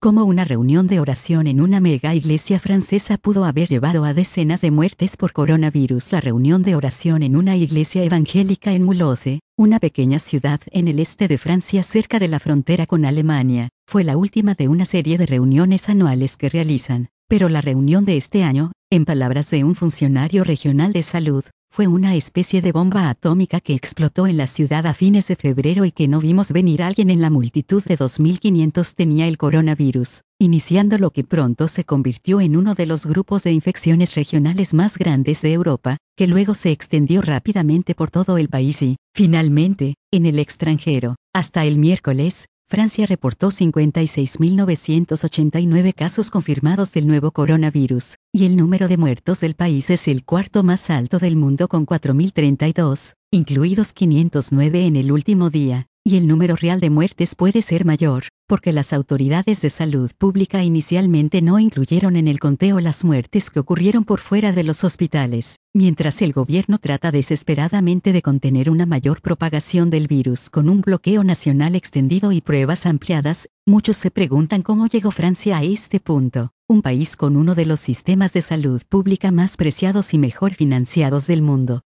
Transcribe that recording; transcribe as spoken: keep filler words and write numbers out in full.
Cómo una reunión de oración en una mega iglesia francesa pudo haber llevado a decenas de muertes por coronavirus. La reunión de oración en una iglesia evangélica en Mulhouse, una pequeña ciudad en el este de Francia cerca de la frontera con Alemania, fue la última de una serie de reuniones anuales que realizan. Pero la reunión de este año, en palabras de un funcionario regional de salud, fue una especie de bomba atómica que explotó en la ciudad a fines de febrero y que no vimos venir. Alguien en la multitud de dos mil quinientos tenía el coronavirus, iniciando lo que pronto se convirtió en uno de los grupos de infecciones regionales más grandes de Europa, que luego se extendió rápidamente por todo el país y, finalmente, en el extranjero. Hasta el miércoles, Francia reportó cincuenta y seis mil novecientos ochenta y nueve casos confirmados del nuevo coronavirus, y el número de muertos del país es el cuarto más alto del mundo con cuatro mil treinta y dos, incluidos quinientos nueve en el último día, y el número real de muertes puede ser mayor, porque las autoridades de salud pública inicialmente no incluyeron en el conteo las muertes que ocurrieron por fuera de los hospitales. Mientras el gobierno trata desesperadamente de contener una mayor propagación del virus con un bloqueo nacional extendido y pruebas ampliadas, muchos se preguntan cómo llegó Francia a este punto, un país con uno de los sistemas de salud pública más preciados y mejor financiados del mundo.